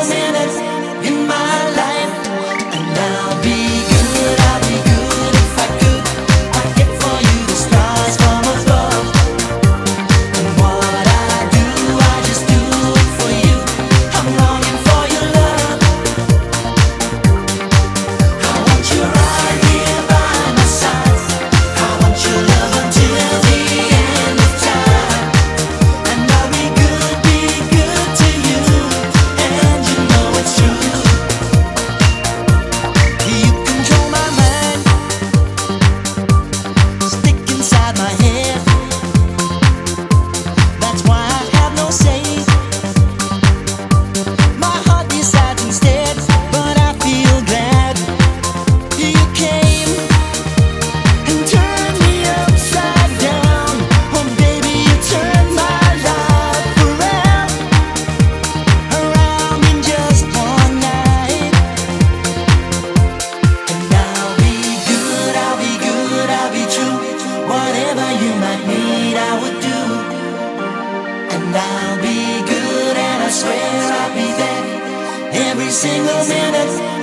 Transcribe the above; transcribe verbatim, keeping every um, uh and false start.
single minute in my life. And I'll be good, I'll be good if I could. I'd get for you the stars from above. And what I do, I just do it for you. I'm longing for your love. I want you right here by my side. I want your love until the end of time. And I'll be good, be good to you. And you know it's true. You control my mind, stick inside my head. That's why I have no say. My heart decides instead, but I feel glad you came and turned me upside down. Oh baby, you turned my life around, around in just one night. And I'll be good, I'll be good, I'll be true. Whatever you might need, I would do. And I'll be good, and I swear I'll be there every single minute